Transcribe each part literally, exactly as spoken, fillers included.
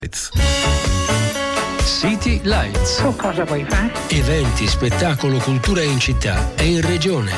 City Lights. Tu cosa vuoi fare? Eventi, spettacolo, cultura in città e in regione.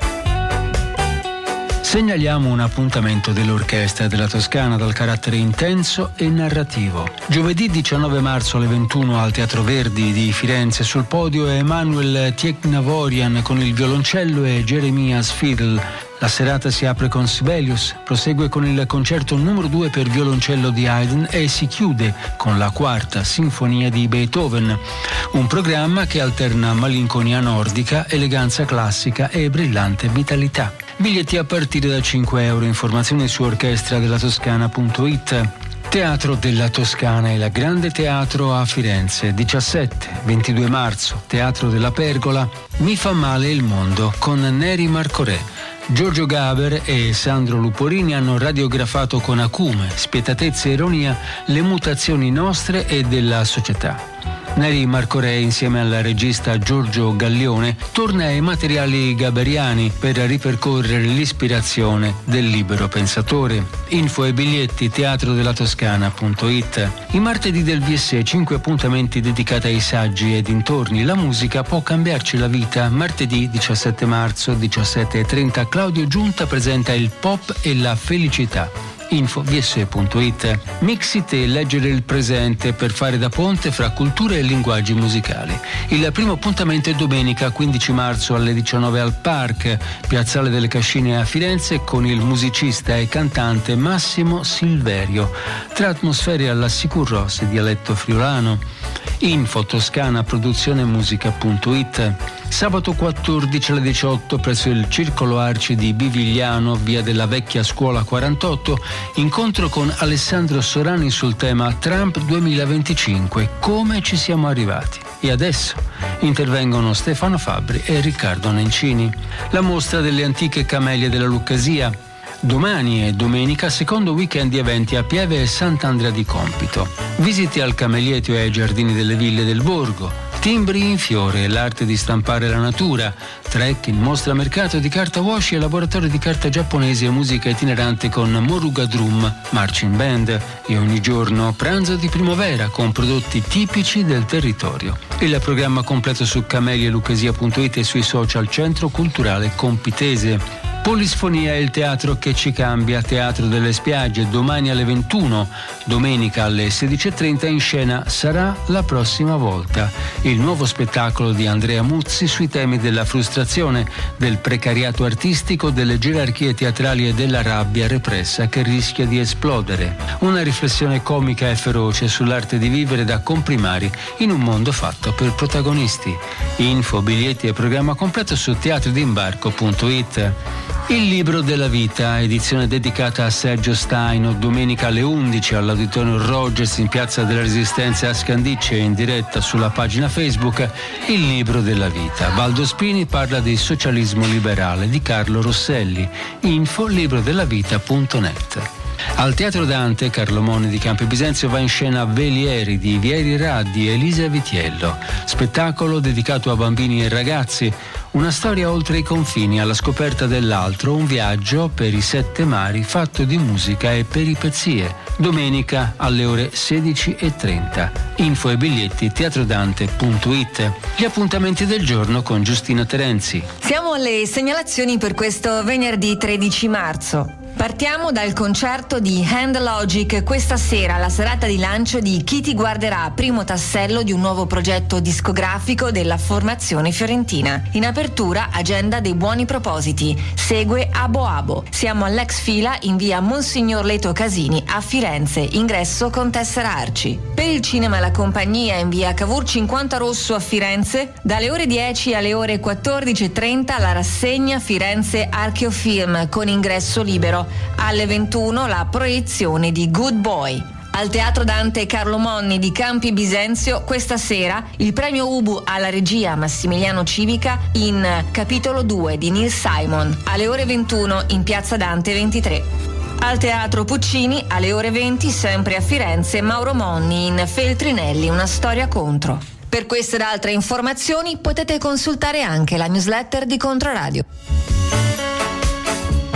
Segnaliamo un appuntamento dell'Orchestra della Toscana dal carattere intenso e narrativo. Giovedì diciannove marzo alle ventuno al Teatro Verdi di Firenze, sul podio è Emanuel Tieknavorian con il violoncello e Jeremias Fiedel. La serata si apre con Sibelius, prosegue con il concerto numero due per violoncello di Haydn e si chiude con la quarta sinfonia di Beethoven. Un programma che alterna malinconia nordica, eleganza classica e brillante vitalità. Biglietti a partire da cinque euro. Informazioni su orchestra della toscana punto it. Teatro della Toscana e la Grande Teatro a Firenze, diciassette ventidue marzo, Teatro della Pergola, Mi fa male il mondo con Neri Marcorè. Giorgio Gaber e Sandro Luporini hanno radiografato con acume, spietatezza e ironia le mutazioni nostre e della società. Neri Marcorè, insieme al regista Giorgio Gallione, torna ai materiali gaberiani per ripercorrere l'ispirazione del libero pensatore. Info e biglietti teatro della toscana punto it. I martedì del V S cinque appuntamenti dedicati ai saggi e dintorni. La musica può cambiarci la vita. Martedì diciassette marzo, diciassette e trenta, Claudio Giunta presenta il pop e la felicità. Info v s punto it. Mixite, leggere il presente per fare da ponte fra culture e linguaggi musicali. Il primo appuntamento è domenica quindici marzo alle diciannove al Park, Piazzale delle Cascine a Firenze, con il musicista e cantante Massimo Silverio. Tra atmosfere alla Sicur Ross, dialetto friulano. Info toscana produzione musica punto it. Sabato quattordici alle diciotto presso il Circolo Arci di Bivigliano, via della Vecchia Scuola quarantotto, incontro con Alessandro Sorani sul tema Trump duemilaventicinque, come ci siamo arrivati. E adesso intervengono Stefano Fabbri e Riccardo Nencini. La mostra delle antiche camelie della Luccasia. Domani e domenica, secondo weekend di eventi a Pieve e Sant'Andrea di Compito. Visiti al Camelietto e ai Giardini delle Ville del Borgo. Timbri in fiore, l'arte di stampare la natura. Trekking, mostra mercato di carta washi e laboratorio di carta giapponese e musica itinerante con Moruga Drum, marching band. E ogni giorno pranzo di primavera con prodotti tipici del territorio. Il programma completo su camelielucasia punto it e sui social Centro Culturale Compitese. Polisfonia è il teatro che ci cambia, Teatro delle Spiagge, domani alle ventuno, domenica alle sedici e trenta in scena Sarà la prossima volta, il nuovo spettacolo di Andrea Muzzi sui temi della frustrazione, del precariato artistico, delle gerarchie teatrali e della rabbia repressa che rischia di esplodere. Una riflessione comica e feroce sull'arte di vivere da comprimari in un mondo fatto per protagonisti. Info, biglietti e programma completo su teatro d'imbarco punto it. Il libro della vita, edizione dedicata a Sergio Staino, domenica alle undici all'Auditorium Rogers in Piazza della Resistenza a Scandicci e in diretta sulla pagina Facebook. Il libro della vita. Valdo Spini parla di socialismo liberale di Carlo Rosselli. Info librodellavita punto net. Al Teatro Dante, Carlo Moni di Campi Bisenzio va in scena Velieri di Vieri Raddi e Elisa Vitiello. Spettacolo dedicato a bambini e ragazzi. Una storia oltre i confini, alla scoperta dell'altro, un viaggio per i sette mari fatto di musica e peripezie. Domenica alle ore sedici e trenta. Info e biglietti teatrodante punto it. Gli appuntamenti del giorno con Giustina Terenzi. Siamo alle segnalazioni per questo venerdì tredici marzo. Partiamo dal concerto di Hand Logic questa sera, la serata di lancio di Chi ti guarderà, primo tassello di un nuovo progetto discografico della formazione fiorentina. In apertura, agenda dei buoni propositi. Segue Abo Abo. Siamo all'ex fila in via Monsignor Leto Casini a Firenze. Ingresso con tessera Arci. Per il cinema La Compagnia in via Cavour cinquanta Rosso a Firenze, dalle ore dieci alle ore quattordici e trenta la rassegna Firenze Archeofilm con ingresso libero. Alle ventuno la proiezione di Good Boy. Al Teatro Dante Carlo Monni di Campi Bisenzio questa sera il premio Ubu alla regia Massimiliano Civica in Capitolo due di Neil Simon alle ore ventuno in Piazza Dante ventitré. Al Teatro Puccini alle ore venti sempre a Firenze Mauro Monni in Feltrinelli, una storia contro. Per queste ed altre informazioni potete consultare anche la newsletter di Controradio.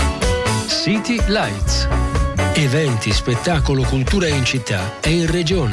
City Lights. Eventi, spettacolo, cultura in città e in regione.